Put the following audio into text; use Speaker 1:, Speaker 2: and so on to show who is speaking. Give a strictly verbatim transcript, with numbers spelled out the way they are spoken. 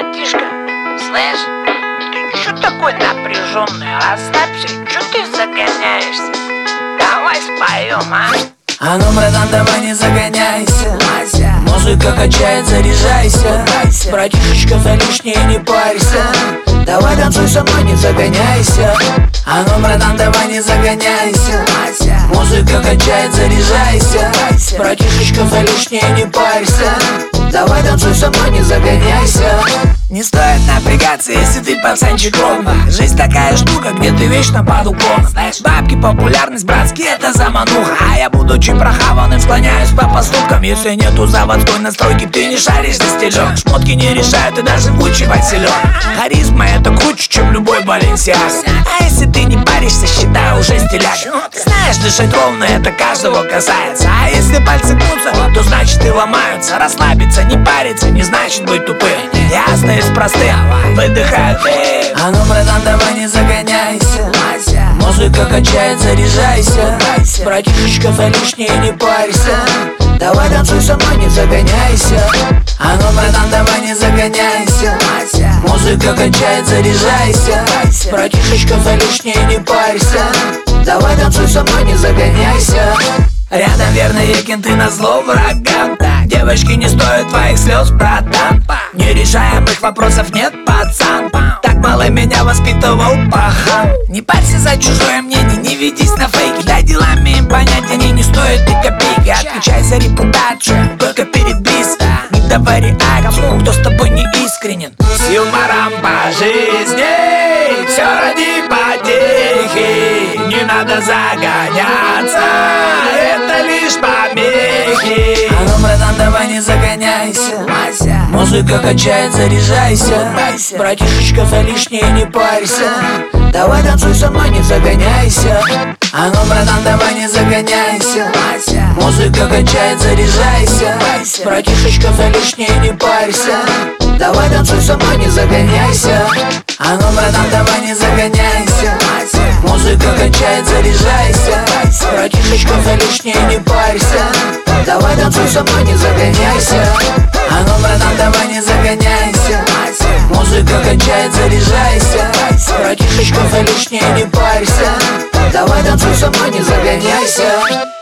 Speaker 1: братишка, слышь, ты чё такой напряженный? Расслабься, чё ты загоняешься? Давай споем, а?
Speaker 2: А ну, братан, давай не загоняйся. Музыка качает, заряжайся. Братишечка, за лишнее не парься. Давай танцуй со мной, не загоняйся. А ну, братан, давай не загоняйся. Музыка качает, заряжайся. Братишечка, за лишнее не парься. Давай танцуй со мной, не загоняйся. Не стоит напрягаться, если ты пацанчик ровно. Жизнь такая штука, где ты вечно под уклоном. Знаешь, бабки, популярность, братские, это замануха. А я, будучи прохаванным, склоняюсь по поступкам. Если нету заводской настройки, ты не шаришь за стилём. Шмотки не решают, и даже вычивать силён. Харизма это круче, чем любой Баленсиаг. А если ты не паришься, считай уже стиляк. Знаешь, дышать ровно, это каждого касается. А если пальцы гнутся, то значит и ломаются. Расслабиться, не париться, не значит быть тупым. Ясно и простым, выдыхай ты. А ну, братан, давай не загоняйся. Музыка качает, заряжайся. Братишечка, за лишнее не парься. Давай танцуй со мной, не загоняйся. А ну, братан, давай не загоняйся. Музыка качает, заряжайся. Братишечка, за лишнее не парься. Давай танцуй со мной, не загоняйся. Рядом верные кенты на зло врагам. Девочки, не стоят твоих слез, братан. Нерешаемых вопросов нет, пацан. Так мало меня воспитывал пахан. Не парься за чужое мнение, не ведись на фейки. Дай делами им понять, они не стоят и копейки. Отвечай за репутацию, только перед близко. Не давай реакцию, кто с тобой не искренен. С юмором по жизни, все ради потехи. Не надо загоняться, это лишь помехи. А ну, братан, давай не загоняйся. Музыка качает, заряжайся. Братишечка, за лишнее не парься. Давай танцуй со мной, не загоняйся. А ну, братан, давай не загоняйся. Музыка качает, заряжайся. Братишечка, за лишнее не парься. Давай танцуй со мной, не загоняйся. А ну, братан, давай не загоняйся. Музыка качает, заряжайся. Братишечка, за лишнее не парься. Давай танцуй со мной, не загоняйся. А ну, братан, давай не загоняйся. Музыка качает, заряжайся. Братишечка, за лишнее не парься. Давай танцуй со мной, не загоняйся.